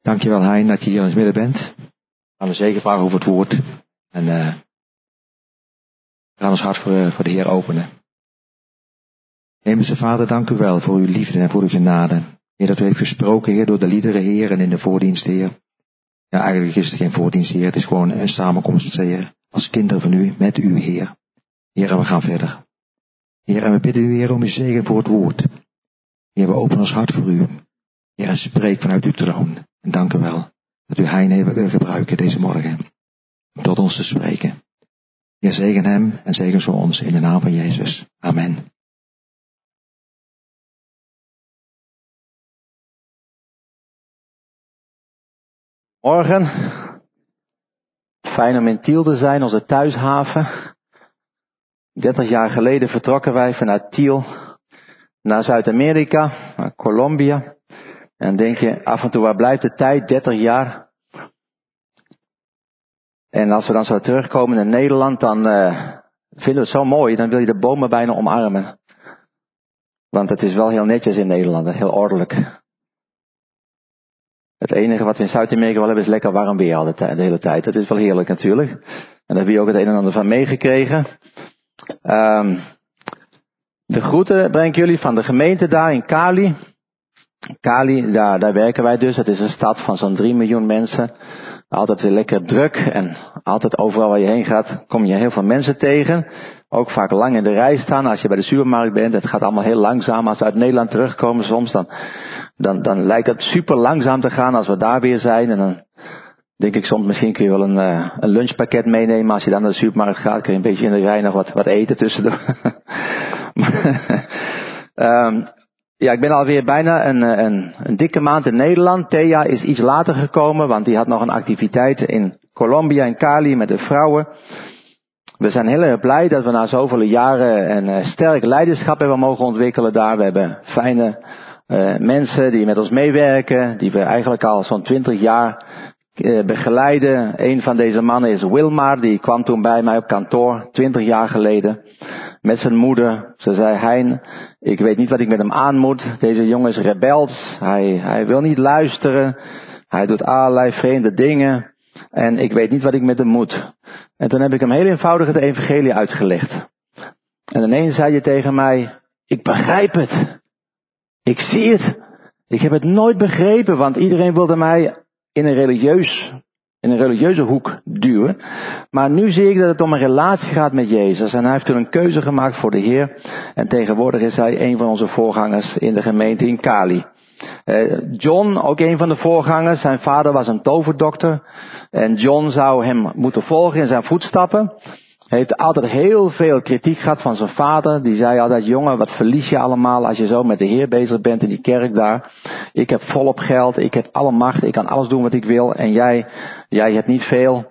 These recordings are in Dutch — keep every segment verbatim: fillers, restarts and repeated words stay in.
Dankjewel, Hein, dat je hier in het midden bent. We gaan we zeker vragen over het woord. En uh, we gaan ons hart voor, uh, voor de Heer openen. Hemelse Vader, dank u wel voor uw liefde en voor uw genade. Heer, dat u heeft gesproken, Heer, door de liederen, Heer, en in de voordienst, Heer. Ja, eigenlijk is het geen voordienst, Heer. Het is gewoon een samenkomst, Heer, als kinderen van u, met u, Heer. Heer, en we gaan verder. Heer, en we bidden u, Heer, om uw zegen voor het woord. Heer, we openen ons hart voor u. Heer, en spreek vanuit uw troon. En dank u wel dat u Hein even wil gebruiken deze morgen. Om tot ons te spreken. Heer, zegen hem en zegen zo ons in de naam van Jezus. Amen. Morgen. Fijn om in Tiel te zijn, onze thuishaven. dertig jaar geleden vertrokken wij vanuit Tiel naar Zuid-Amerika, naar Colombia. En denk je af en toe, waar blijft de tijd? dertig jaar. En als we dan zo terugkomen in Nederland, dan uh, vinden we het zo mooi. Dan wil je de bomen bijna omarmen. Want het is wel heel netjes in Nederland, heel ordelijk. Het enige wat we in Zuid-Amerika wel hebben is lekker warm weer al de, t- de hele tijd. Dat is wel heerlijk natuurlijk. En daar heb je ook het een en ander van meegekregen. Um, de groeten breng ik jullie van de gemeente daar in Cali. Cali, daar, daar werken wij dus. Het is een stad van zo'n drie miljoen mensen. Altijd lekker druk en altijd overal waar je heen gaat kom je heel veel mensen tegen. Ook vaak lang in de rij staan als je bij de supermarkt bent. Het gaat allemaal heel langzaam. Als we uit Nederland terugkomen soms dan, dan, dan lijkt het super langzaam te gaan als we daar weer zijn. En dan denk ik soms misschien kun je wel een, uh, een lunchpakket meenemen. Als je dan naar de supermarkt gaat kun je een beetje in de rij nog wat, wat eten tussendoor. um, Ja, ik ben alweer bijna een, een, een dikke maand in Nederland. Thea is iets later gekomen, want die had nog een activiteit in Colombia en Cali met de vrouwen. We zijn heel erg blij dat we na zoveel jaren een uh, sterk leiderschap hebben mogen ontwikkelen daar. We hebben fijne uh, mensen die met ons meewerken, die we eigenlijk al zo'n twintig jaar uh, begeleiden. Een van deze mannen is Wilmar, die kwam toen bij mij op kantoor, twintig jaar geleden. Met zijn moeder. Ze zei, Hein, ik weet niet wat ik met hem aan moet. Deze jongen is rebels. Hij, hij wil niet luisteren. Hij doet allerlei vreemde dingen. En ik weet niet wat ik met hem moet. En toen heb ik hem heel eenvoudig het evangelie uitgelegd. En ineens zei je tegen mij, ik begrijp het. Ik zie het. Ik heb het nooit begrepen, want iedereen wilde mij in een religieus in een religieuze hoek duwen. Maar nu zie ik dat het om een relatie gaat met Jezus. En hij heeft toen een keuze gemaakt voor de Heer. En tegenwoordig is hij een van onze voorgangers in de gemeente in Cali. Uh, John, ook een van de voorgangers. Zijn vader was een toverdokter. En John zou hem moeten volgen in zijn voetstappen. Hij heeft altijd heel veel kritiek gehad van zijn vader. Die zei altijd, jongen, wat verlies je allemaal als je zo met de Heer bezig bent in die kerk daar. Ik heb volop geld, ik heb alle macht, ik kan alles doen wat ik wil. En jij, jij hebt niet veel.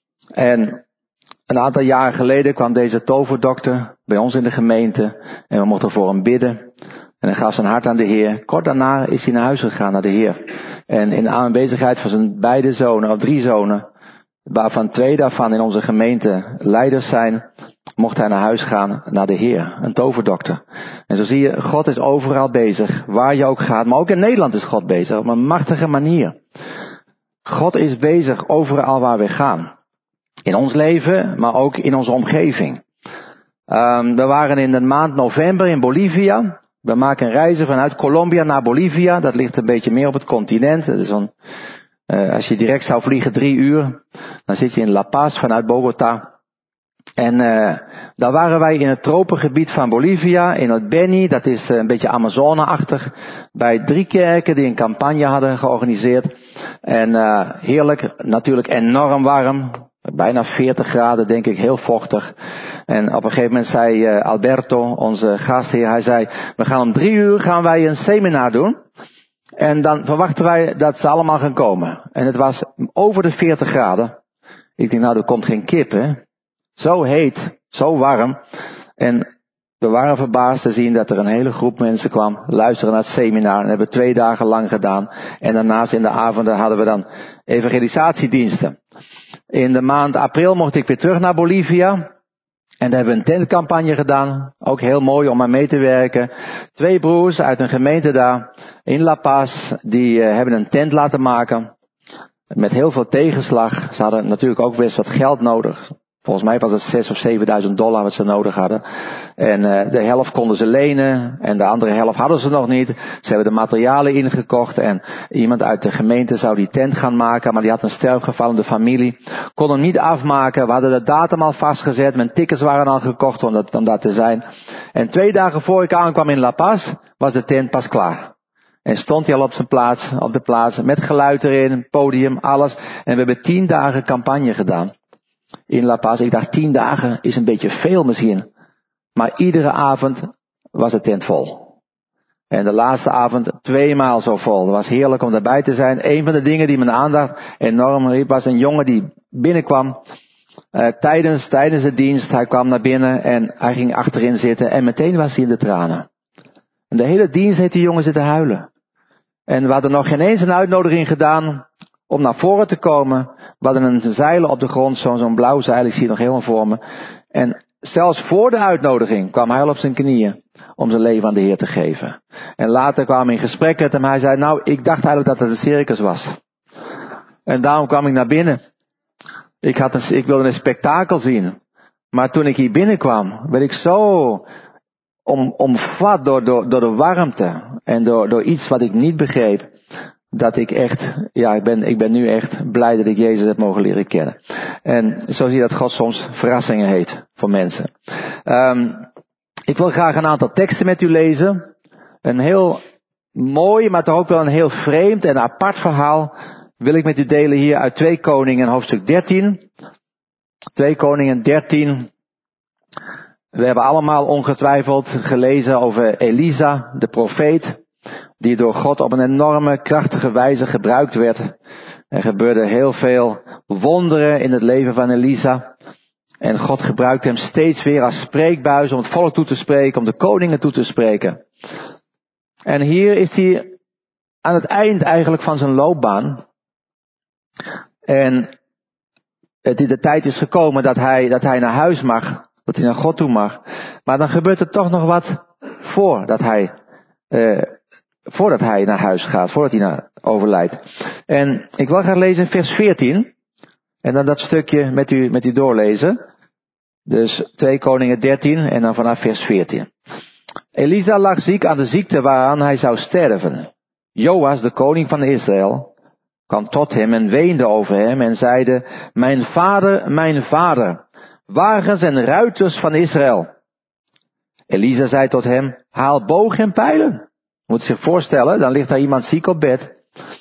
En een aantal jaren geleden kwam deze toverdokter bij ons in de gemeente. En we mochten voor hem bidden. En hij gaf zijn hart aan de Heer. Kort daarna is hij naar huis gegaan, naar de Heer. En in aanwezigheid van zijn beide zonen, of drie zonen, waarvan twee daarvan in onze gemeente leiders zijn, mocht hij naar huis gaan naar de Heer, een toverdokter. En zo zie je, God is overal bezig, waar je ook gaat, maar ook in Nederland is God bezig, op een machtige manier. God is bezig overal waar we gaan. In ons leven, maar ook in onze omgeving. Um, we waren in de maand november in Bolivia. We maken reizen vanuit Colombia naar Bolivia, dat ligt een beetje meer op het continent. Dat is een Uh, als je direct zou vliegen drie uur, dan zit je in La Paz vanuit Bogota. En uh, daar waren wij in het tropengebied van Bolivia, in het Beni, dat is uh, een beetje Amazone-achtig, bij drie kerken die een campagne hadden georganiseerd. En uh, heerlijk, natuurlijk enorm warm, bijna veertig graden denk ik, heel vochtig. En op een gegeven moment zei uh, Alberto, onze gastheer, hij zei, we gaan om drie uur gaan wij een seminar doen. En dan verwachten wij dat ze allemaal gaan komen. En het was over de veertig graden. Ik denk, nou, er komt geen kip, hè. Zo heet, zo warm. En we waren verbaasd te zien dat er een hele groep mensen kwam, luisteren naar het seminar. En hebben twee dagen lang gedaan. En daarnaast in de avonden hadden we dan evangelisatiediensten. In de maand april mocht ik weer terug naar Bolivia. En daar hebben we een tentcampagne gedaan. Ook heel mooi om aan mee te werken. Twee broers uit een gemeente daar in La Paz, die uh, hebben een tent laten maken. Met heel veel tegenslag. Ze hadden natuurlijk ook best wat geld nodig. Volgens mij was het zes of zevenduizend dollar wat ze nodig hadden. En uh, de helft konden ze lenen. En de andere helft hadden ze nog niet. Ze hebben de materialen ingekocht. En iemand uit de gemeente zou die tent gaan maken. Maar die had een sterfgeval in de familie. Kon hem niet afmaken. We hadden de datum al vastgezet. Mijn tickets waren al gekocht om dat, om dat te zijn. En twee dagen voor ik aankwam in La Paz, was de tent pas klaar. En stond hij al op zijn plaats, op de plaats. Met geluid erin, podium, alles. En we hebben tien dagen campagne gedaan. In La Paz. Ik dacht, tien dagen is een beetje veel misschien. Maar iedere avond was de tent vol. En de laatste avond tweemaal zo vol. Het was heerlijk om daarbij te zijn. Een van de dingen die mijn aandacht enorm riep, was een jongen die binnenkwam. Uh, tijdens, tijdens de dienst. Hij kwam naar binnen en hij ging achterin zitten. En meteen was hij in de tranen. En de hele dienst heeft die jongen zitten huilen. En we hadden nog geen eens een uitnodiging gedaan om naar voren te komen. We hadden een zeilen op de grond, zo'n zo'n blauw zeil, ik zie het nog helemaal voor me. En zelfs voor de uitnodiging kwam hij al op zijn knieën om zijn leven aan de Heer te geven. En later kwam hij in gesprek met hem. Hij zei, nou, ik dacht eigenlijk dat het een circus was. En daarom kwam ik naar binnen. Ik, had een, ik wilde een spektakel zien. Maar toen ik hier binnenkwam, werd ik zo om, omvat door, door, door de warmte. En door, door iets wat ik niet begreep. Dat ik echt, ja, ik ben, ik ben nu echt blij dat ik Jezus heb mogen leren kennen. En zo zie je dat God soms verrassingen heeft voor mensen. Um, ik wil graag een aantal teksten met u lezen. Een heel mooi, maar toch ook wel een heel vreemd en apart verhaal wil ik met u delen hier uit twee Koningen, hoofdstuk dertien. twee Koningen dertien. We hebben allemaal ongetwijfeld gelezen over Elisa, de profeet. Die door God op een enorme, krachtige wijze gebruikt werd. Er gebeurde heel veel wonderen in het leven van Elisa. En God gebruikte hem steeds weer als spreekbuis om het volk toe te spreken, om de koningen toe te spreken. En hier is hij aan het eind eigenlijk van zijn loopbaan. En het, de tijd is gekomen dat hij, dat hij naar huis mag, dat hij naar God toe mag. Maar dan gebeurt er toch nog wat voordat hij... Uh, Voordat hij naar huis gaat, voordat hij naar overlijdt. En ik wil graag lezen in vers veertien. En dan dat stukje met u, met u doorlezen. Dus twee Koningen dertien en dan vanaf vers veertien. Elisa lag ziek aan de ziekte waaraan hij zou sterven. Joas, de koning van Israël, kwam tot hem en weende over hem en zeide, mijn vader, mijn vader, wagens en ruiters van Israël. Elisa zei tot hem, haal boog en pijlen. Moet zich voorstellen, dan ligt daar iemand ziek op bed.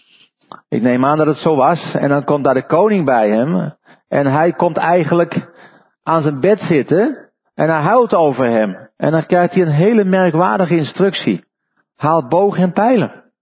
Ik neem aan dat het zo was. En dan komt daar de koning bij hem. En hij komt eigenlijk aan zijn bed zitten. En hij huilt over hem. En dan krijgt hij een hele merkwaardige instructie. Haal boog en pijlen.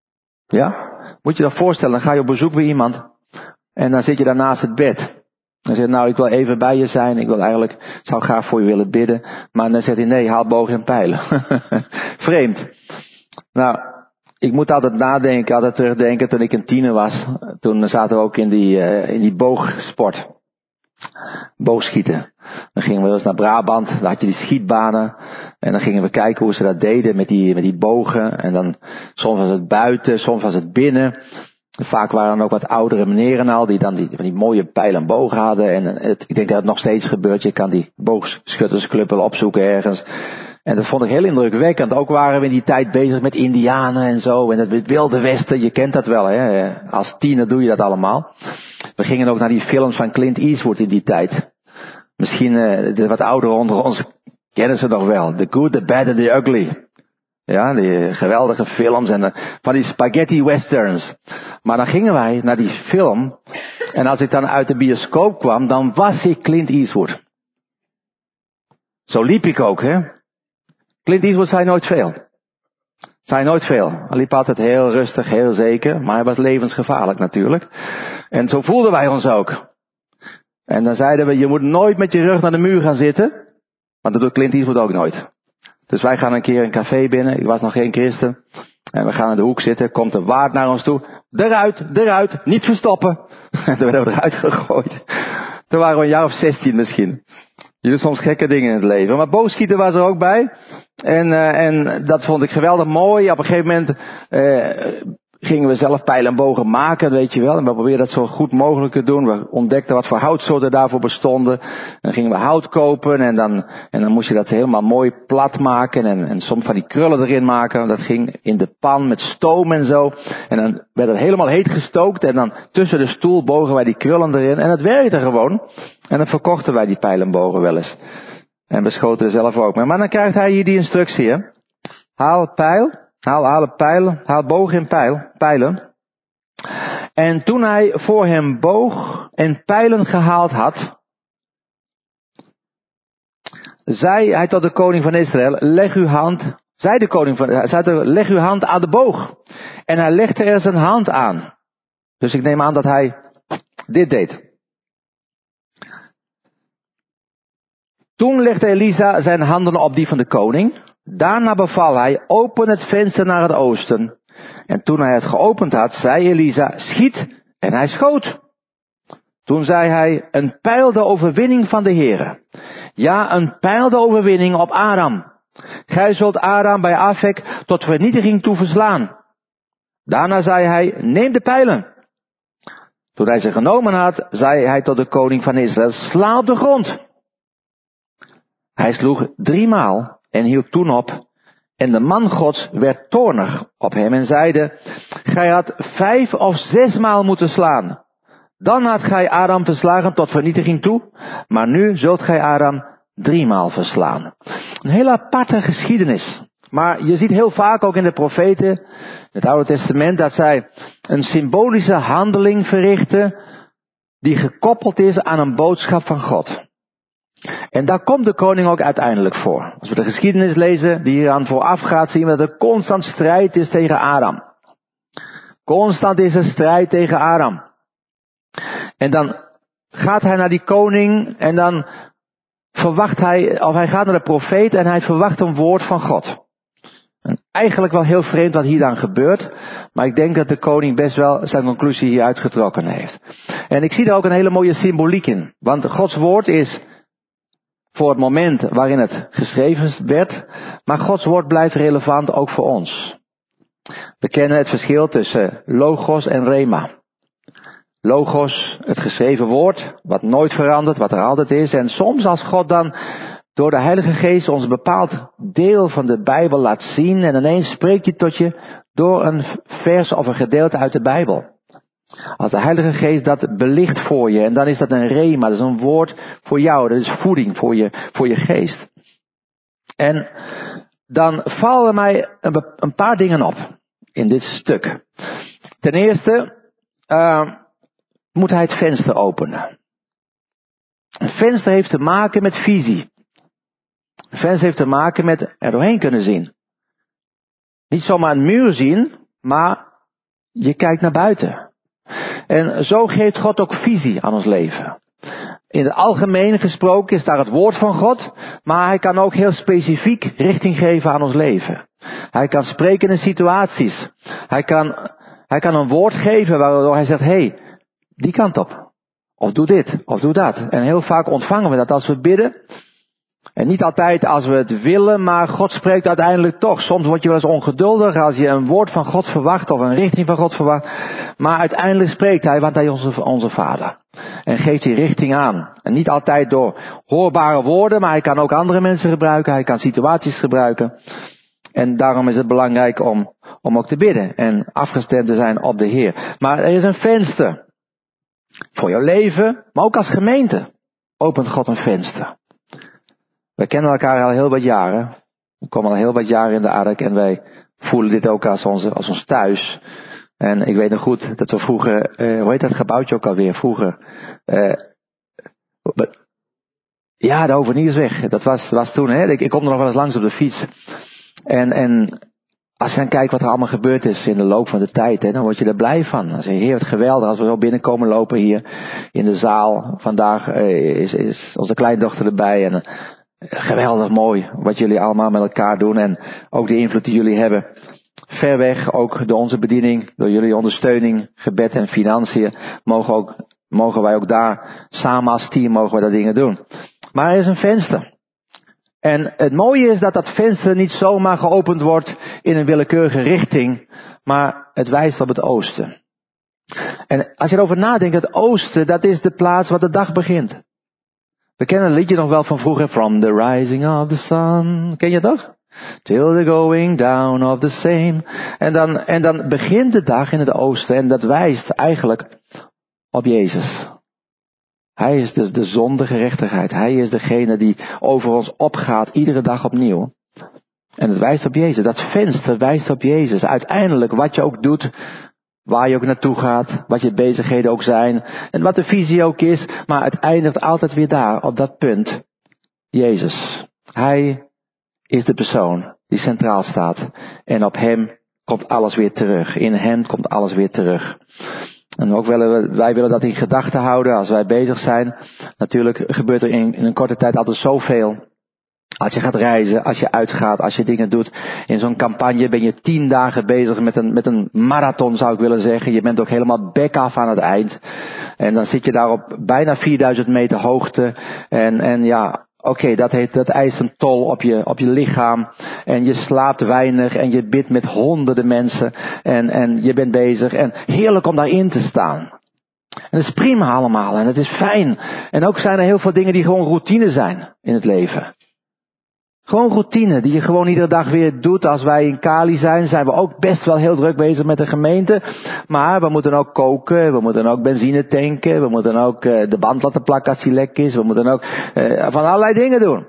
Ja? Moet je dat voorstellen, dan ga je op bezoek bij iemand. En dan zit je daar naast het bed. Dan zegt nou, ik wil even bij je zijn. Ik wil eigenlijk, zou graag voor je willen bidden. Maar dan zegt hij, nee, haal boog en pijlen. Vreemd. Nou, ik moet altijd nadenken, altijd terugdenken toen ik een tiener was. Toen zaten we ook in die, uh, in die boogsport. Boogschieten. Dan gingen we eens naar Brabant, daar had je die schietbanen. En dan gingen we kijken hoe ze dat deden met die, met die bogen. En dan, soms was het buiten, soms was het binnen. Vaak waren er ook wat oudere meneren al, die dan die, van die mooie pijlen en bogen hadden. En het, ik denk dat het nog steeds gebeurt. Je kan die boogschuttersclub wel opzoeken ergens. En dat vond ik heel indrukwekkend. Ook waren we in die tijd bezig met Indianen en zo. En het Wilde Westen, je kent dat wel, hè. Als tiener doe je dat allemaal. We gingen ook naar die films van Clint Eastwood in die tijd. Misschien uh, de wat ouderen onder ons kennen ze nog wel. The Good, The Bad and The Ugly. Ja, die geweldige films en uh, van die spaghetti westerns. Maar dan gingen wij naar die film. En als ik dan uit de bioscoop kwam, dan was ik Clint Eastwood. Zo liep ik ook, hè. Clint Eastwood zei nooit veel. Zei nooit veel. Hij liep altijd heel rustig, heel zeker. Maar hij was levensgevaarlijk natuurlijk. En zo voelden wij ons ook. En dan zeiden we, je moet nooit met je rug naar de muur gaan zitten. Want dat doet Clint Eastwood ook nooit. Dus wij gaan een keer een café binnen. Ik was nog geen christen. En we gaan in de hoek zitten. Komt een waard naar ons toe. Eruit, eruit, niet verstoppen. En toen werden we eruit gegooid. Toen waren we een jaar of zestien misschien. Je doet soms gekke dingen in het leven. Maar boogschieten was er ook bij. En, uh, en dat vond ik geweldig mooi. Op een gegeven moment uh, gingen we zelf pijlen en bogen maken, weet je wel. En we probeerden dat zo goed mogelijk te doen. We ontdekten wat voor houtsoorten daarvoor bestonden. En dan gingen we hout kopen en dan, en dan moest je dat helemaal mooi plat maken. En, en soms van die krullen erin maken. Dat ging in de pan met stoom en zo. En dan werd het helemaal heet gestookt. En dan tussen de stoel bogen wij die krullen erin. En het werkte gewoon. En dan verkochten wij die pijlen en bogen wel eens. En we schoten er zelf ook mee. Maar dan krijgt hij hier die instructie, hè. Haal pijl. Haal, haal pijlen, haal boog en pijl, pijlen. En toen hij voor hem boog en pijlen gehaald had, zei hij tot de koning van Israël, leg uw hand, zei de koning van, zei, leg uw hand aan de boog. En hij legde er zijn hand aan. Dus ik neem aan dat hij dit deed. Toen legde Elisa zijn handen op die van de koning. Daarna beval hij, open het venster naar het oosten. En toen hij het geopend had, zei Elisa, schiet, en hij schoot. Toen zei hij, een pijl de overwinning van de Heere. Ja, een pijl de overwinning op Aram. Gij zult Aram bij Afek tot vernietiging toe verslaan. Daarna zei hij, neem de pijlen. Toen hij ze genomen had, zei hij tot de koning van Israël, sla op de grond. Hij sloeg driemaal en hield toen op. En de man Gods werd toornig op hem en zeide, gij had vijf of zesmaal moeten slaan. Dan had gij Aram verslagen tot vernietiging toe, maar nu zult gij Aram driemaal verslaan. Een hele aparte geschiedenis. Maar je ziet heel vaak ook in de profeten, in het Oude Testament, dat zij een symbolische handeling verrichten die gekoppeld is aan een boodschap van God. En daar komt de koning ook uiteindelijk voor. Als we de geschiedenis lezen die hieraan vooraf gaat, zien we dat er constant strijd is tegen Aram. Constant is er strijd tegen Aram. En dan gaat hij naar die koning en dan verwacht hij, of hij gaat naar de profeet en hij verwacht een woord van God. En eigenlijk wel heel vreemd wat hier dan gebeurt, maar ik denk dat de koning best wel zijn conclusie hier uitgetrokken heeft. En ik zie daar ook een hele mooie symboliek in, want Gods woord is voor het moment waarin het geschreven werd, maar Gods woord blijft relevant ook voor ons. We kennen het verschil tussen logos en rema. Logos, het geschreven woord, wat nooit verandert, wat er altijd is. En soms als God dan door de Heilige Geest ons een bepaald deel van de Bijbel laat zien en ineens spreekt hij tot je door een vers of een gedeelte uit de Bijbel. Als de Heilige Geest dat belicht voor je, en dan is dat een rema, dat is een woord voor jou, dat is voeding voor je, voor je geest. En dan vallen mij een, een paar dingen op in dit stuk. Ten eerste uh, moet hij het venster openen. Een venster heeft te maken met visie. Een venster heeft te maken met er doorheen kunnen zien. Niet zomaar een muur zien, maar je kijkt naar buiten. En zo geeft God ook visie aan ons leven. In het algemeen gesproken is daar het woord van God, maar hij kan ook heel specifiek richting geven aan ons leven. Hij kan spreken in situaties. Hij kan, hij kan een woord geven waardoor hij zegt, hé, hey, die kant op. Of doe dit, of doe dat. En heel vaak ontvangen we dat als we bidden. En niet altijd als we het willen, maar God spreekt uiteindelijk toch. Soms word je wel eens ongeduldig als je een woord van God verwacht of een richting van God verwacht. Maar uiteindelijk spreekt hij, want hij is onze, onze Vader. En geeft die richting aan. En niet altijd door hoorbare woorden, maar hij kan ook andere mensen gebruiken. Hij kan situaties gebruiken. En daarom is het belangrijk om, om ook te bidden en afgestemd te zijn op de Heer. Maar er is een venster. Voor jouw leven, maar ook als gemeente opent God een venster. We kennen elkaar al heel wat jaren. We komen al heel wat jaren in de ark en wij voelen dit ook als, onze, als ons thuis. En ik weet nog goed dat we vroeger, uh, hoe heet dat gebouwtje ook alweer, vroeger, uh, ja, de Overniersweg, dat was, was toen, hè, ik, ik kom er nog wel eens langs op de fiets. En, en als je dan kijkt wat er allemaal gebeurd is in de loop van de tijd, hè, dan word je er blij van. Dan zeg je, heer, wat geweldig, als we zo binnenkomen lopen hier in de zaal. Vandaag uh, is, is onze kleindochter erbij en uh, geweldig mooi wat jullie allemaal met elkaar doen en ook de invloed die jullie hebben. Ver weg, ook door onze bediening, door jullie ondersteuning, gebed en financiën, mogen, ook, mogen wij ook daar samen als team mogen we dat dingen doen. Maar er is een venster. En het mooie is dat dat venster niet zomaar geopend wordt in een willekeurige richting, maar het wijst op het oosten. En als je erover nadenkt, het oosten, dat is de plaats waar de dag begint. We kennen een liedje nog wel van vroeger, From the rising of the sun. Ken je dat? Till the going down of the same. En dan, en dan begint de dag in het oosten en dat wijst eigenlijk op Jezus. Hij is dus de zon, de gerechtigheid. Hij is degene die over ons opgaat, iedere dag opnieuw. En het wijst op Jezus. Dat venster wijst op Jezus. Uiteindelijk, wat je ook doet, waar je ook naartoe gaat, wat je bezigheden ook zijn, en wat de visie ook is, maar het eindigt altijd weer daar, op dat punt. Jezus. Hij is de persoon die centraal staat. En op hem komt alles weer terug. In hem komt alles weer terug. En ook willen we, wij willen dat in gedachten houden als wij bezig zijn. Natuurlijk gebeurt er in, in een korte tijd altijd zoveel. Als je gaat reizen, als je uitgaat, als je dingen doet. In zo'n campagne ben je tien dagen bezig met een, met een marathon, zou ik willen zeggen. Je bent ook helemaal bek af aan het eind. En dan zit je daar op bijna vierduizend meter hoogte. En, en ja, oké, okay, dat heeft, dat eist een tol op je, op je lichaam. En je slaapt weinig en je bidt met honderden mensen. En, en je bent bezig. En heerlijk om daarin te staan. En dat is prima allemaal. En het is fijn. En ook zijn er heel veel dingen die gewoon routine zijn in het leven. Gewoon routine, die je gewoon iedere dag weer doet. Als wij in Cali zijn, zijn we ook best wel heel druk bezig met de gemeente. Maar we moeten ook koken, we moeten ook benzine tanken, we moeten ook uh, de band laten plakken als die lek is. We moeten ook uh, van allerlei dingen doen.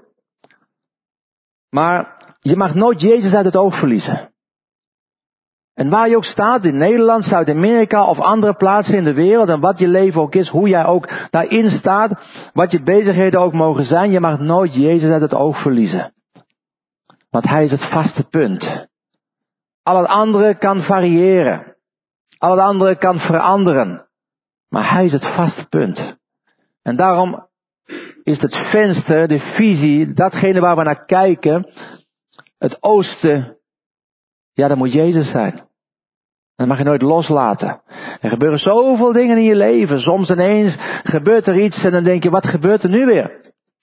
Maar je mag nooit Jezus uit het oog verliezen. En waar je ook staat, in Nederland, Zuid-Amerika of andere plaatsen in de wereld, en wat je leven ook is, hoe jij ook daarin staat, wat je bezigheden ook mogen zijn, je mag nooit Jezus uit het oog verliezen. Want hij is het vaste punt. Al het andere kan variëren. Al het andere kan veranderen. Maar hij is het vaste punt. En daarom is het venster, de visie, datgene waar we naar kijken, het oosten, ja, dat moet Jezus zijn. Dat mag je nooit loslaten. Er gebeuren zoveel dingen in je leven. Soms ineens gebeurt er iets en dan denk je, wat gebeurt er nu weer?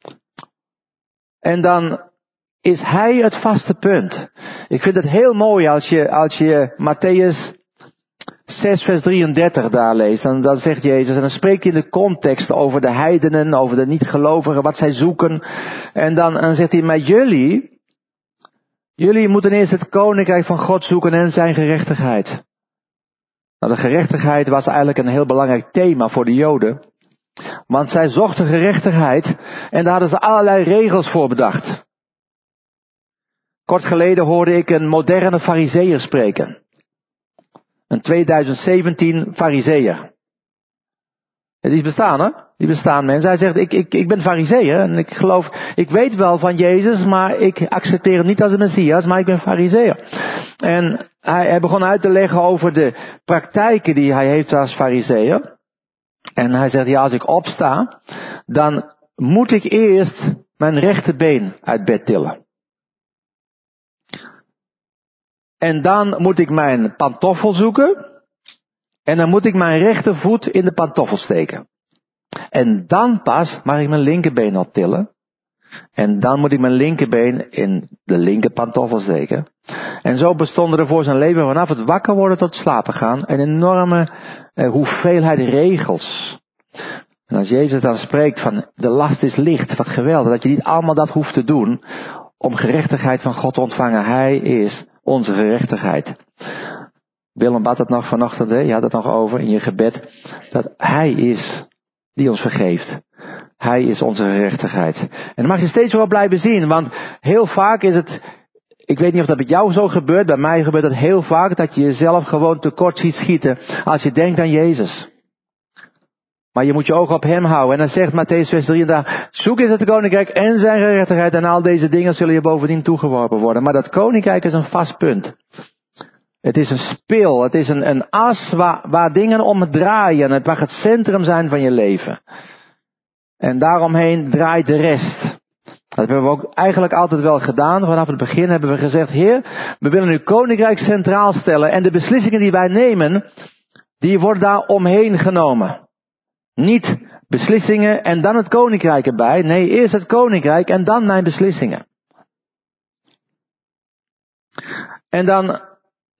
En dan is hij het vaste punt. Ik vind het heel mooi als je, als je Matthäus zes vers drieëndertig daar leest. Dan, dan zegt Jezus, en dan spreekt hij in de context over de heidenen, over de niet-gelovigen, wat zij zoeken. En dan, dan zegt hij, maar jullie, jullie moeten eerst het koninkrijk van God zoeken en zijn gerechtigheid. Nou, de gerechtigheid was eigenlijk een heel belangrijk thema voor de Joden. Want zij zochten gerechtigheid en daar hadden ze allerlei regels voor bedacht. Kort geleden hoorde ik een moderne farizeeër spreken. Een twintig zeventien farizeeër. Die bestaan, hè? Die bestaan mensen. Hij zegt, ik, ik, ik ben farizeeër en ik geloof, ik weet wel van Jezus, maar ik accepteer hem niet als een Messias, maar ik ben farizeeër. En hij, hij begon uit te leggen over de praktijken die hij heeft als farizeeër. En hij zegt, ja, als ik opsta, dan moet ik eerst mijn rechterbeen uit bed tillen. En dan moet ik mijn pantoffel zoeken. En dan moet ik mijn rechtervoet in de pantoffel steken. En dan pas mag ik mijn linkerbeen optillen. En dan moet ik mijn linkerbeen in de linker pantoffel steken. En zo bestonden er voor zijn leven vanaf het wakker worden tot slapen gaan een enorme eh, hoeveelheid regels. En als Jezus dan spreekt van de last is licht, wat geweldig, dat je niet allemaal dat hoeft te doen om gerechtigheid van God te ontvangen. Hij is onze gerechtigheid. Willem bad het nog vanochtend, hè? Je had het nog over in je gebed, dat hij is die ons vergeeft. Hij is onze gerechtigheid. En dat mag je steeds wel blijven zien, want heel vaak is het, ik weet niet of dat bij jou zo gebeurt, bij mij gebeurt het heel vaak dat je jezelf gewoon tekort ziet schieten als je denkt aan Jezus. Maar je moet je ogen op hem houden. En dan zegt Matthäus zes drieëndertig, zoek eens het koninkrijk en zijn gerechtigheid en al deze dingen zullen je bovendien toegeworpen worden. Maar dat koninkrijk is een vast punt. Het is een spil, het is een, een as waar, waar dingen om draaien. Het mag het centrum zijn van je leven. En daaromheen draait de rest. Dat hebben we ook eigenlijk altijd wel gedaan. Vanaf het begin hebben we gezegd, Heer, we willen uw koninkrijk centraal stellen. En de beslissingen die wij nemen, die worden daar omheen genomen. Niet beslissingen en dan het koninkrijk erbij. Nee, eerst het koninkrijk en dan mijn beslissingen. En dan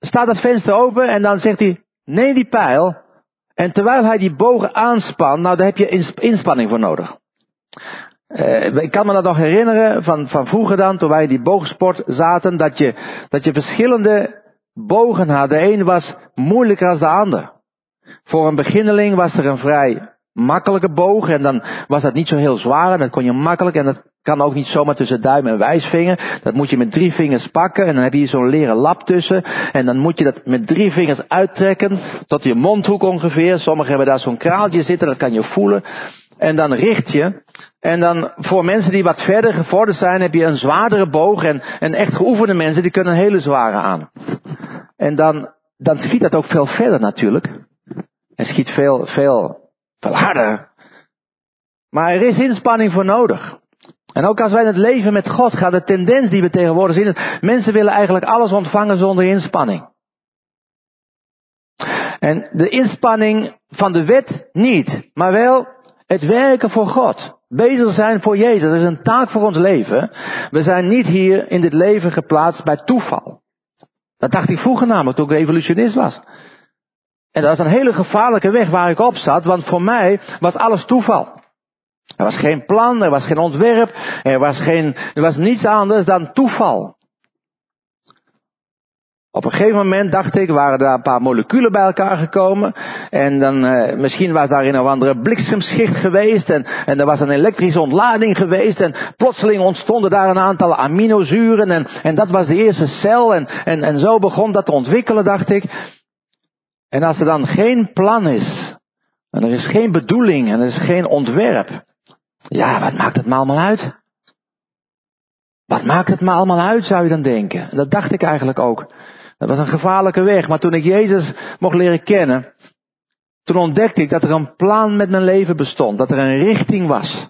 staat het venster open en dan zegt hij, neem die pijl. En terwijl hij die boog aanspant, nou daar heb je inspanning voor nodig. Uh, ik kan me dat nog herinneren van, van vroeger dan, toen wij in die boogsport zaten, dat je, dat je verschillende bogen had. De een was moeilijker dan de ander. Voor een beginneling was er een vrij makkelijke boog en dan was dat niet zo heel zwaar en dat kon je makkelijk en dat kan ook niet zomaar tussen duim en wijsvinger. Dat moet je met drie vingers pakken en dan heb je hier zo'n leren lap tussen en dan moet je dat met drie vingers uittrekken tot je mondhoek ongeveer. Sommigen hebben daar zo'n kraaltje zitten, dat kan je voelen. En dan richt je. En dan voor mensen die wat verder gevorderd zijn, heb je een zwaardere boog. En, en echt geoefende mensen, die kunnen een hele zware aan. En dan, dan schiet dat ook veel verder natuurlijk. En schiet veel, veel, veel harder. Maar er is inspanning voor nodig. En ook als wij in het leven met God gaan, de tendens die we tegenwoordig zien, is, mensen willen eigenlijk alles ontvangen zonder inspanning. En de inspanning van de wet niet, maar wel het werken voor God. Bezig zijn voor Jezus. Dat is een taak voor ons leven. We zijn niet hier in dit leven geplaatst bij toeval. Dat dacht ik vroeger namelijk toen ik evolutionist was. En dat was een hele gevaarlijke weg waar ik op zat, want voor mij was alles toeval. Er was geen plan, er was geen ontwerp, er was, geen, er was niets anders dan toeval. Op een gegeven moment dacht ik, waren daar een paar moleculen bij elkaar gekomen. En dan, uh, misschien was daar een of andere bliksemschicht geweest. En, en er was een elektrische ontlading geweest. En plotseling ontstonden daar een aantal aminozuren. En, en dat was de eerste cel. En, en, en zo begon dat te ontwikkelen, dacht ik. En als er dan geen plan is. En er is geen bedoeling. En er is geen ontwerp. Ja, wat maakt het me allemaal uit? Wat maakt het me allemaal uit, zou je dan denken? Dat dacht ik eigenlijk ook. Dat was een gevaarlijke weg. Maar toen ik Jezus mocht leren kennen, toen ontdekte ik dat er een plan met mijn leven bestond. Dat er een richting was.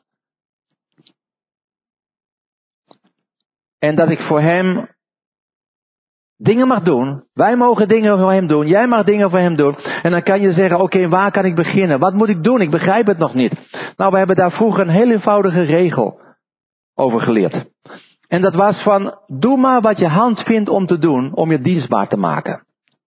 En dat ik voor hem dingen mag doen. Wij mogen dingen voor hem doen. Jij mag dingen voor hem doen. En dan kan je zeggen, oké, okay, waar kan ik beginnen? Wat moet ik doen? Ik begrijp het nog niet. Nou, we hebben daar vroeger een heel eenvoudige regel over geleerd. En dat was van, doe maar wat je hand vindt om te doen, om je dienstbaar te maken.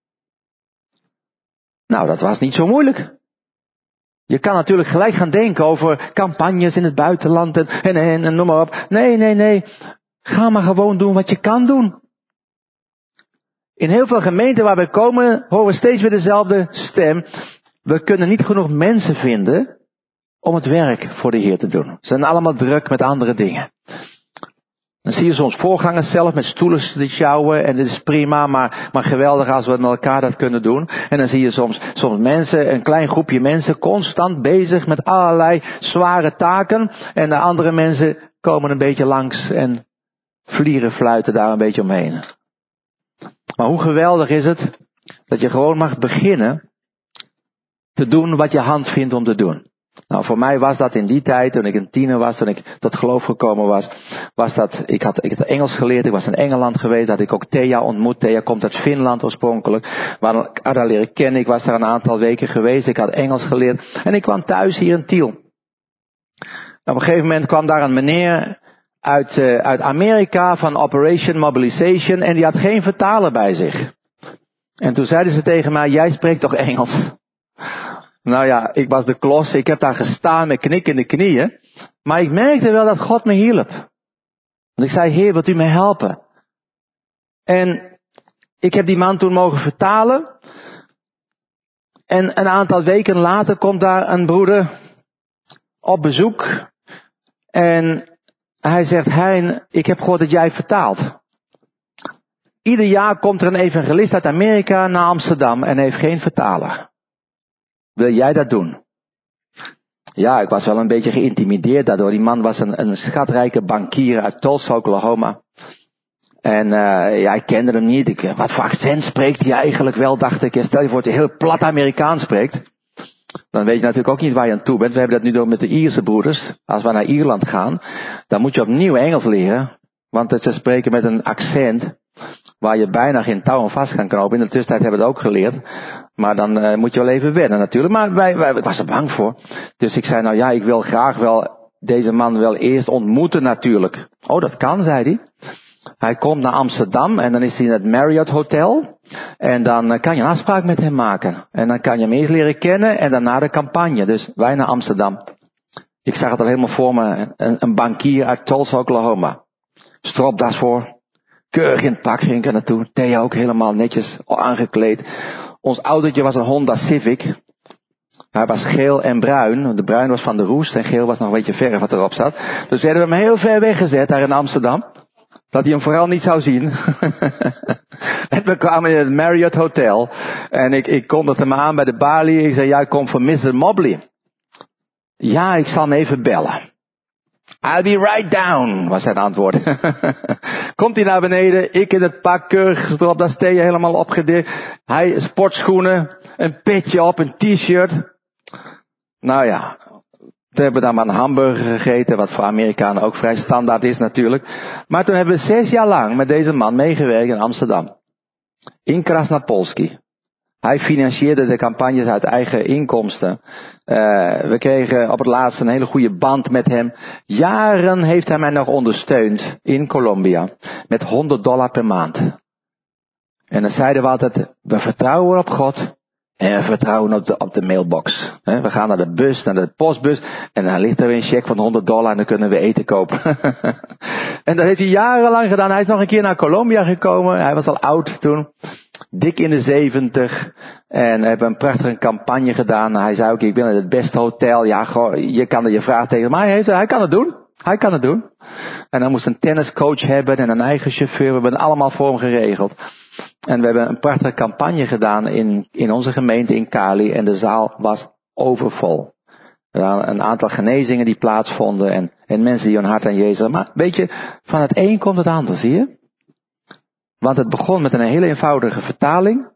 Nou, dat was niet zo moeilijk. Je kan natuurlijk gelijk gaan denken over campagnes in het buitenland en, en, en, en noem maar op. Nee, nee, nee. Ga maar gewoon doen wat je kan doen. In heel veel gemeenten waar we komen, horen we steeds weer dezelfde stem. We kunnen niet genoeg mensen vinden om het werk voor de Heer te doen. Ze zijn allemaal druk met andere dingen. Dan zie je soms voorgangers zelf met stoelen te sjouwen en dit is prima, maar, maar geweldig als we met elkaar dat kunnen doen. En dan zie je soms, soms mensen, een klein groepje mensen, constant bezig met allerlei zware taken. En de andere mensen komen een beetje langs en vlieren fluiten daar een beetje omheen. Maar hoe geweldig is het dat je gewoon mag beginnen te doen wat je hand vindt om te doen. Nou, voor mij was dat in die tijd, toen ik een tiener was, toen ik tot geloof gekomen was, was dat, ik had, ik had Engels geleerd, ik was in Engeland geweest, had ik ook Thea ontmoet. Thea komt uit Finland oorspronkelijk, maar ik had haar leren kennen, ik was daar een aantal weken geweest, ik had Engels geleerd en ik kwam thuis hier in Tiel. Op een gegeven moment kwam daar een meneer uit, uh, uit Amerika van Operation Mobilization en die had geen vertaler bij zich. En toen zeiden ze tegen mij, jij spreekt toch Engels? Nou ja, ik was de klos, ik heb daar gestaan met knikkende knieën. Maar ik merkte wel dat God me hielp. Want ik zei, Heer, wilt u me helpen? En ik heb die man toen mogen vertalen. En een aantal weken later komt daar een broeder op bezoek. En hij zegt, Hein, ik heb gehoord dat jij vertaalt. Ieder jaar komt er een evangelist uit Amerika naar Amsterdam en heeft geen vertaler. Wil jij dat doen? Ja, ik was wel een beetje geïntimideerd daardoor. Die man was een, een schatrijke bankier uit Tulsa, Oklahoma. En uh, ja, ik kende hem niet. Ik, wat voor accent spreekt hij eigenlijk wel, dacht ik. Stel je voor dat hij heel plat Amerikaans spreekt. Dan weet je natuurlijk ook niet waar je aan toe bent. We hebben dat nu door met de Ierse broeders. Als we naar Ierland gaan, dan moet je opnieuw Engels leren. Want ze spreken met een accent waar je bijna geen touwen vast kan knopen. In de tussentijd hebben we het ook geleerd. Maar dan uh, moet je wel even wennen natuurlijk. Maar wij, wij, ik was er bang voor. Dus ik zei, nou ja, ik wil graag wel deze man wel eerst ontmoeten natuurlijk. Oh, dat kan, zei hij. Hij komt naar Amsterdam en dan is hij in het Marriott Hotel. En dan kan je een afspraak met hem maken. En dan kan je hem eerst leren kennen en daarna de campagne. Dus wij naar Amsterdam. Ik zag het al helemaal voor me. Een, een bankier uit Tulsa, Oklahoma. Stropdas voor. Keurig in het pak ging ik er naartoe. Thea ook helemaal netjes aangekleed. Ons autootje was een Honda Civic. Hij was geel en bruin. De bruin was van de roest en geel was nog een beetje verf wat erop zat. Dus we hebben hem heel ver weggezet daar in Amsterdam. Dat hij hem vooral niet zou zien. En we kwamen in het Marriott Hotel. En ik, ik kondigde hem aan bij de balie. Ik zei, ja, ik kom voor mister Mobley. Ja, ik zal hem even bellen. I'll be right down, was zijn antwoord. Komt hij naar beneden, ik in het pak, keurig erop, dat steed helemaal opgedikt. Hij, sportschoenen, een petje op, een t-shirt. Nou ja, toen hebben we dan maar een hamburger gegeten, wat voor Amerikanen ook vrij standaard is natuurlijk. Maar toen hebben we zes jaar lang met deze man meegewerkt in Amsterdam. In Krasnapolski. Hij financierde de campagnes uit eigen inkomsten. Uh, we kregen op het laatst een hele goede band met hem. Jaren heeft hij mij nog ondersteund in Colombia. Met honderd dollar per maand. En dan zeiden we altijd, we vertrouwen op God. En we vertrouwen op de, op de mailbox. He, we gaan naar de bus, naar de postbus. En dan ligt er weer een cheque van honderd dollar en dan kunnen we eten kopen. En dat heeft hij jarenlang gedaan. Hij is nog een keer naar Colombia gekomen. Hij was al oud toen. Dik in de zeventig. En we hebben een prachtige campagne gedaan. Hij zei ook, ik wil in het beste hotel. Ja, goh, je kan er je vraag tegen. Maar hij, heeft, hij kan het doen. Hij kan het doen. En hij moest een tenniscoach hebben en een eigen chauffeur. We hebben het allemaal voor hem geregeld. En we hebben een prachtige campagne gedaan in, in onze gemeente in Cali. En de zaal was overvol. Er waren een aantal genezingen die plaatsvonden. En, en mensen die hun hart aan Jezus. Maar weet je, van het een komt het ander, zie je? Want het begon met een hele eenvoudige vertaling.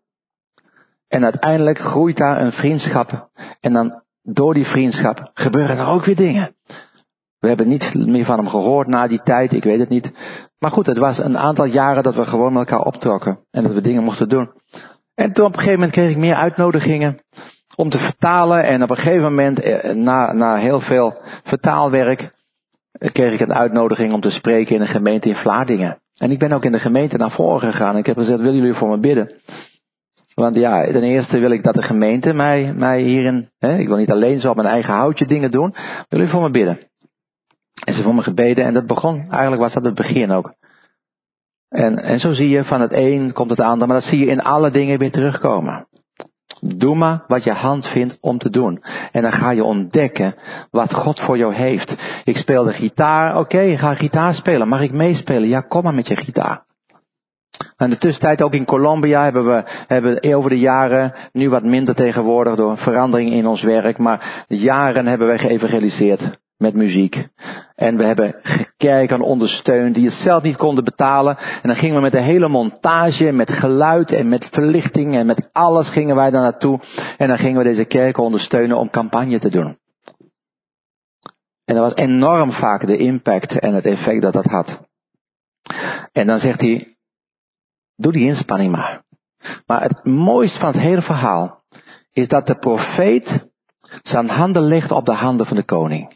En uiteindelijk groeit daar een vriendschap. En dan door die vriendschap gebeuren er ook weer dingen. We hebben niet meer van hem gehoord na die tijd, ik weet het niet. Maar goed, het was een aantal jaren dat we gewoon met elkaar optrokken. En dat we dingen mochten doen. En toen op een gegeven moment kreeg ik meer uitnodigingen om te vertalen. En op een gegeven moment, na, na heel veel vertaalwerk, kreeg ik een uitnodiging om te spreken in een gemeente in Vlaardingen. En ik ben ook in de gemeente naar voren gegaan. Ik heb gezegd, willen jullie voor me bidden? Want ja, ten eerste wil ik dat de gemeente mij, mij hierin, hè, ik wil niet alleen zo op mijn eigen houtje dingen doen. Willen jullie voor me bidden? En ze voor me gebeden en dat begon, eigenlijk was dat het begin ook. En, en zo zie je, van het een komt het ander, maar dat zie je in alle dingen weer terugkomen. Doe maar wat je hand vindt om te doen. En dan ga je ontdekken wat God voor jou heeft. Ik speel de gitaar, oké, okay, ga gitaar spelen. Mag ik meespelen? Ja, kom maar met je gitaar. En in de tussentijd ook in Colombia hebben we hebben over de jaren, nu wat minder tegenwoordig door verandering in ons werk, maar jaren hebben wij geëvangeliseerd met muziek. En we hebben kerken ondersteund die het zelf niet konden betalen. En dan gingen we met de hele montage, met geluid en met verlichting en met alles gingen wij daar naartoe. En dan gingen we deze kerken ondersteunen om campagne te doen. En dat was enorm vaak de impact en het effect dat dat had. En dan zegt hij, doe die inspanning maar. Maar het mooiste van het hele verhaal is dat de profeet zijn handen legt op de handen van de koning.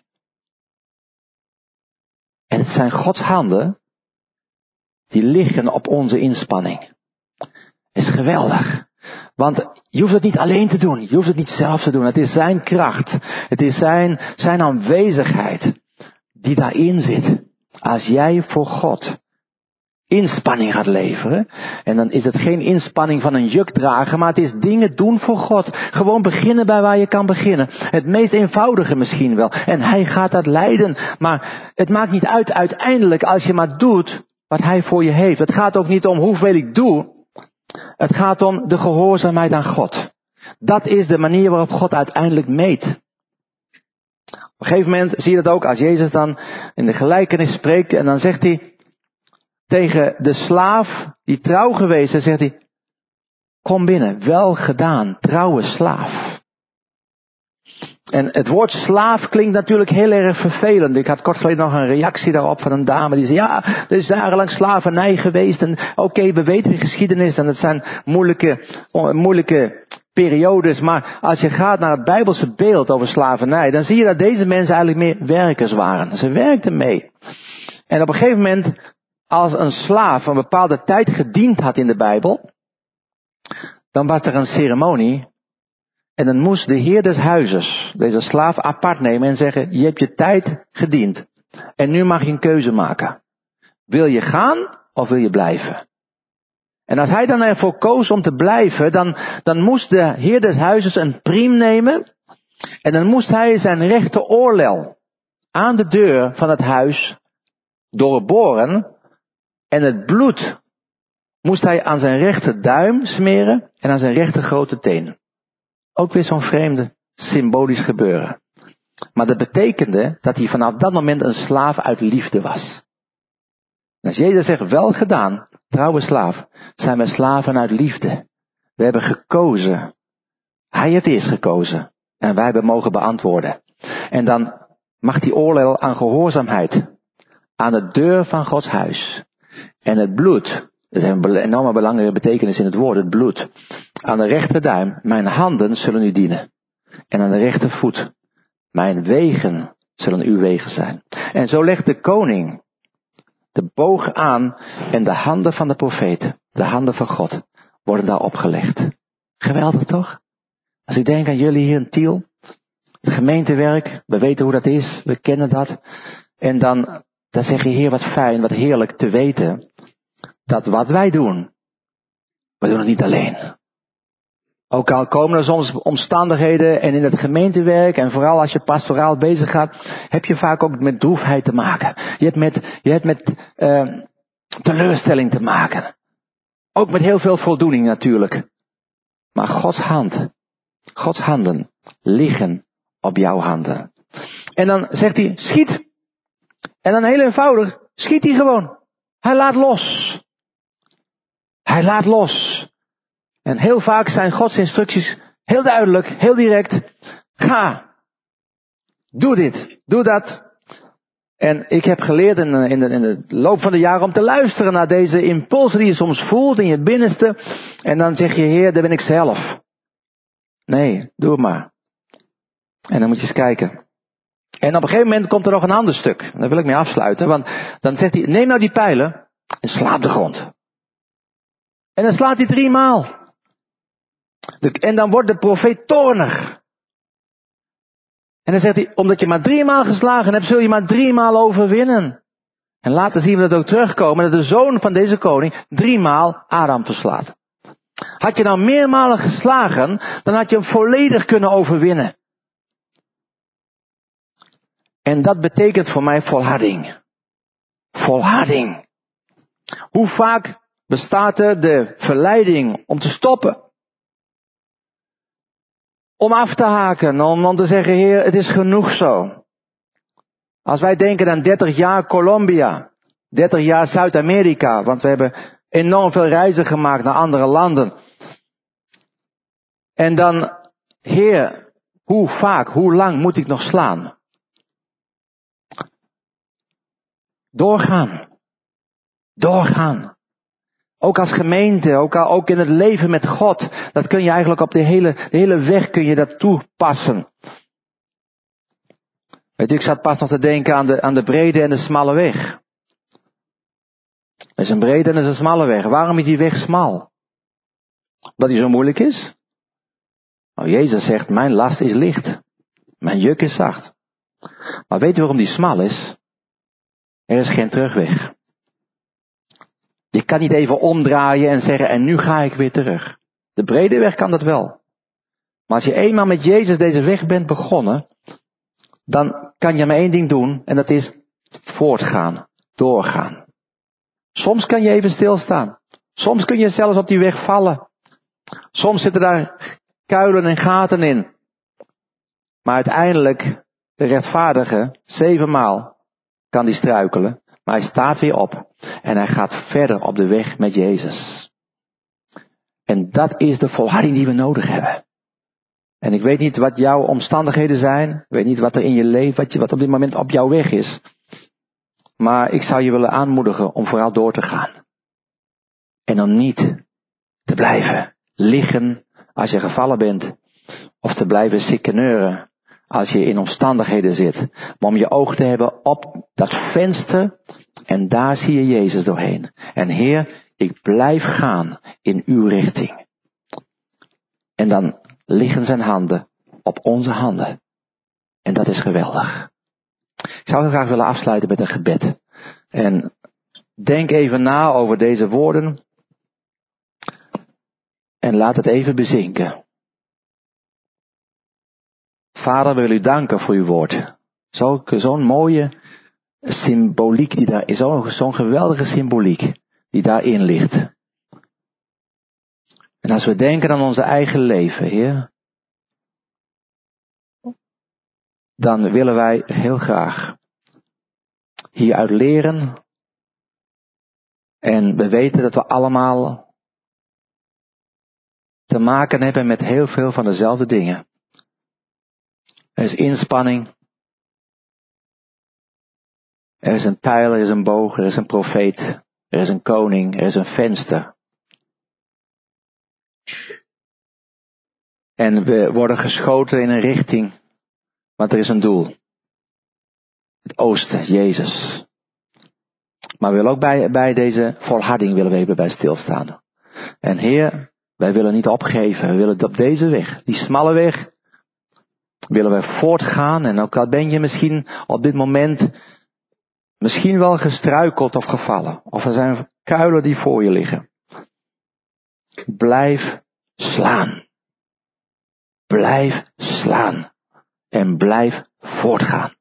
En het zijn Gods handen die liggen op onze inspanning. Het is geweldig. Want je hoeft het niet alleen te doen. Je hoeft het niet zelf te doen. Het is zijn kracht. Het is zijn, zijn aanwezigheid die daarin zit. Als jij voor God inspanning gaat leveren. En dan is het geen inspanning van een juk dragen, maar het is dingen doen voor God. Gewoon beginnen bij waar je kan beginnen. Het meest eenvoudige misschien wel. En hij gaat dat leiden. Maar het maakt niet uit uiteindelijk als je maar doet wat hij voor je heeft. Het gaat ook niet om hoeveel ik doe. Het gaat om de gehoorzaamheid aan God. Dat is de manier waarop God uiteindelijk meet. Op een gegeven moment zie je dat ook als Jezus dan in de gelijkenis spreekt en dan zegt hij tegen de slaaf die trouw geweest is, zegt hij, kom binnen, wel gedaan, trouwe slaaf. En het woord slaaf klinkt natuurlijk heel erg vervelend. Ik had kort geleden nog een reactie daarop van een dame die zei, ja, er is jarenlang slavernij geweest en oké, okay, we weten de geschiedenis en het zijn moeilijke, moeilijke periodes, maar als je gaat naar het Bijbelse beeld over slavernij, dan zie je dat deze mensen eigenlijk meer werkers waren. Ze werkten mee. En op een gegeven moment als een slaaf een bepaalde tijd gediend had in de Bijbel, dan was er een ceremonie. En dan moest de heer des huizes deze slaaf apart nemen en zeggen, je hebt je tijd gediend. En nu mag je een keuze maken. Wil je gaan of wil je blijven? En als hij dan ervoor koos om te blijven, dan, dan moest de heer des huizes een priem nemen. En dan moest hij zijn rechte oorlel aan de deur van het huis doorboren. En het bloed moest hij aan zijn rechter duim smeren en aan zijn rechter grote teen. Ook weer zo'n vreemde symbolisch gebeuren. Maar dat betekende dat hij vanaf dat moment een slaaf uit liefde was. En als Jezus zegt, wel gedaan, trouwe slaaf, zijn we slaven uit liefde. We hebben gekozen. Hij heeft eerst gekozen. En wij hebben mogen beantwoorden. En dan mag die oordeel aan gehoorzaamheid. Aan de deur van Gods huis. En het bloed. Dat heeft een enorme belangrijke betekenis in het woord, het bloed. Aan de rechterduim, mijn handen zullen u dienen. En aan de rechtervoet, mijn wegen zullen uw wegen zijn. En zo legt de koning de boog aan en de handen van de profeten, de handen van God, worden daar opgelegd. Geweldig toch? Als ik denk aan jullie hier in Tiel, het gemeentewerk, we weten hoe dat is, we kennen dat. En dan, dan zeg je, Heer, wat fijn, wat heerlijk te weten, dat wat wij doen, we doen het niet alleen. Ook al komen er soms omstandigheden en in het gemeentewerk en vooral als je pastoraal bezig gaat, heb je vaak ook met droefheid te maken. Je hebt met, je hebt met uh, teleurstelling te maken. Ook met heel veel voldoening natuurlijk. Maar Gods hand, Gods handen liggen op jouw handen. En dan zegt hij, schiet. En dan heel eenvoudig, schiet hij gewoon. Hij laat los. Hij laat los. En heel vaak zijn Gods instructies heel duidelijk, heel direct. Ga. Doe dit. Doe dat. En ik heb geleerd in de, in de, in de loop van de jaren om te luisteren naar deze impulsen die je soms voelt in je binnenste. En dan zeg je, Heer, daar ben ik zelf. Nee, doe het maar. En dan moet je eens kijken. En op een gegeven moment komt er nog een ander stuk. Daar wil ik mee afsluiten. Want dan zegt hij, neem nou die pijlen en sla op de grond. En dan slaat hij drie maal. En dan wordt de profeet toornig. En dan zegt hij, omdat je maar drie maal geslagen hebt, zul je maar drie maal overwinnen. En later zien we dat ook terugkomen, dat de zoon van deze koning drie maal Aram verslaat. Had je nou meermalen geslagen, dan had je hem volledig kunnen overwinnen. En dat betekent voor mij volharding. Volharding. Hoe vaak bestaat er de verleiding om te stoppen? Om af te haken, om, om te zeggen, Heer, het is genoeg zo. Als wij denken aan dertig jaar Colombia, dertig jaar Zuid-Amerika, want we hebben enorm veel reizen gemaakt naar andere landen. En dan, Heer, hoe vaak, hoe lang moet ik nog slaan? Doorgaan. Doorgaan. Ook als gemeente, ook, al, ook in het leven met God. Dat kun je eigenlijk op de hele, de hele weg kun je dat toepassen. Weet je, ik zat pas nog te denken aan de, aan de brede en de smalle weg. Er is een brede en er is een smalle weg. Waarom is die weg smal? Omdat die zo moeilijk is? Nou, Jezus zegt, mijn last is licht. Mijn juk is zacht. Maar weet u waarom die smal is? Er is geen terugweg. Je kan niet even omdraaien en zeggen, en nu ga ik weer terug. De brede weg kan dat wel. Maar als je eenmaal met Jezus deze weg bent begonnen, dan kan je maar één ding doen, en dat is voortgaan, doorgaan. Soms kan je even stilstaan. Soms kun je zelfs op die weg vallen. Soms zitten daar kuilen en gaten in. Maar uiteindelijk, de rechtvaardige, zevenmaal kan die struikelen, maar hij staat weer op. En hij gaat verder op de weg met Jezus. En dat is de volharding die we nodig hebben. En ik weet niet wat jouw omstandigheden zijn. Ik weet niet wat er in je leven, wat, je, wat op dit moment op jouw weg is. Maar ik zou je willen aanmoedigen om vooral door te gaan. En om niet te blijven liggen als je gevallen bent. Of te blijven sikkeneuren als je in omstandigheden zit. Maar om je oog te hebben op dat venster En daar zie je Jezus doorheen. En Heer, ik blijf gaan in uw richting. En dan liggen zijn handen op onze handen. En dat is geweldig. Ik zou heel graag willen afsluiten met een gebed. En denk even na over deze woorden. En laat het even bezinken. Vader, we willen u danken voor uw woord. Zulke, zo'n mooie symboliek die daar is. Zo, zo'n geweldige symboliek die daarin ligt. En als we denken aan onze eigen leven, Heer, dan willen wij heel graag hieruit leren. En we weten dat we allemaal te maken hebben met heel veel van dezelfde dingen. Er is inspanning. Er is een pijl, er is een boog, er is een profeet, er is een koning, er is een venster. En we worden geschoten in een richting, want er is een doel. Het oosten, Jezus. Maar we willen ook bij, bij deze volharding willen we even bij stilstaan. En Heer, wij willen niet opgeven, we willen op deze weg, die smalle weg, willen wij voortgaan. En ook al ben je misschien op dit moment misschien wel gestruikeld of gevallen. Of er zijn kuilen die voor je liggen. Blijf slaan. Blijf slaan. En blijf voortgaan.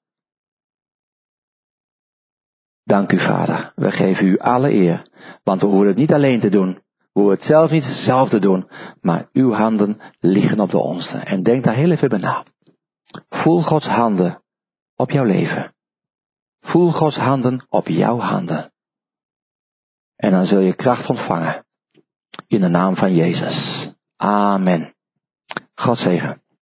Dank u, Vader. We geven u alle eer. Want we hoeven het niet alleen te doen. We hoeven het zelf niet zelf te doen. Maar uw handen liggen op de onze. En denk daar heel even bij na. Voel Gods handen op jouw leven. Voel Gods handen op jouw handen. En dan zul je kracht ontvangen. In de naam van Jezus. Amen. God zegen.